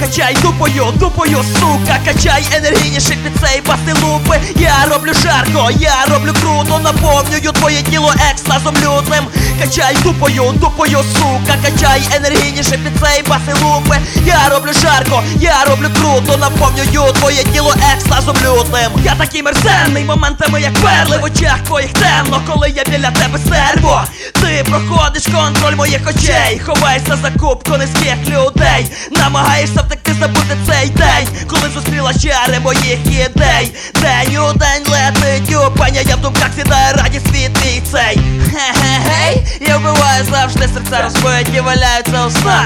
Качай дупою, сука, качай енергійніше під цей басилупи. Я роблю жарко, я роблю круто, наповнюю твоє тіло екстазом лютним. Качай дупою, сука, качай енергійніше під цей басилупи. Я роблю жарко, я роблю круто, наповнюю твоє тіло екстазом лютним. Я такий мерзенний, моментами як перли в очах твоїх темно, коли я біля тебе серво. Ти проходиш контроль моїх очей, ховайся за кубку низьких людей. Намагаєшся втекти, забути цей день, коли зустріла чари моїх ідей. День у день летить юпаня, я в думках сідає радість світ мій цей. Хе-хе-хей, я вбиваю завжди, серця розбиті, валяються у снах.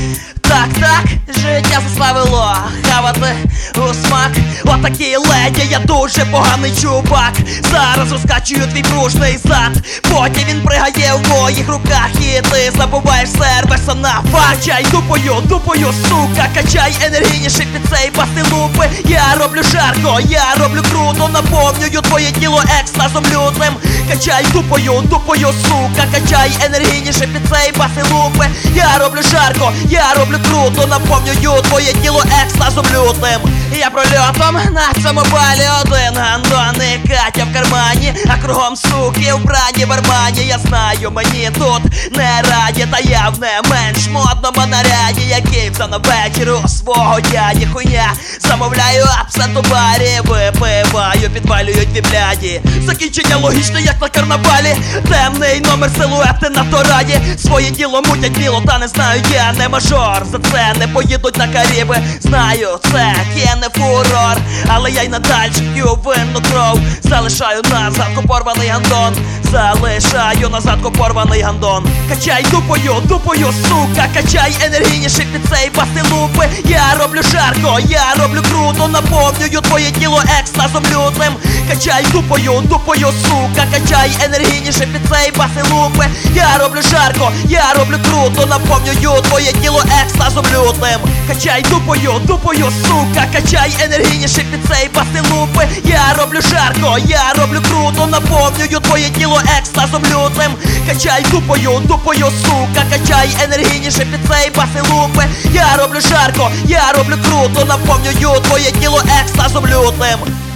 Так, життя заславило хавати у смак. Отакій леді, я дуже поганий чувак. Зараз розкачую твій пружний зад, потім він пригає в моїх руках, і ти забуваєш себе сам на факт. Качай дупою, сука, качай енергійніше під цей басилупи. Я роблю жарко, я роблю круто, наповнюю твоє тіло екстазом лютним. Качай дупою, сука, качай енергійніше під цей басилупи. Я роблю жарко, я роблю круто, наповнюю твоє тіло екстазом лютним. Я прольотом на цьому балі один гандон і Катя в кармані, а кругом суки вбрані в армані. Я знаю, мені тут не раді, та я в не менш модному наряді, який взяв на вечір у свого дяді. Хуйня, замовляю абсент у барі, випиваю, підпалюють дві бляді. Закінчення логічне, як на карнавалі, темний номер, силуети на тораді. Своє діло мутять біло, та не знаю, я не мажор. За це не поїдуть на Каріби, знаю, це кіне фурор, але я й надаль п'ю винну кров. Залишаю назадку порваний гандон, залишаю назадку порваний гандон. Качай дупою, сука, качай енергійніше під цей басилупи. Я роблю жарко, я роблю круто, наповнюю твоє тіло екстазом лютним. Качай дупою, сука, качай енергійніше під цей басилупи. Я роблю жарко, я роблю круто, наповнюю твоє тіло екстазом лютним. Качай дупою, сука, качай енергійніше під цей басилупи. Я роблю жарко, я роблю круто, наповнюю твоє тіло екстазом лютним. Качай дупою, сука, качай енергійніше під цей басилупи. Я роблю жарко, я роблю круто, наповнюю твоє тіло екстазом лютним.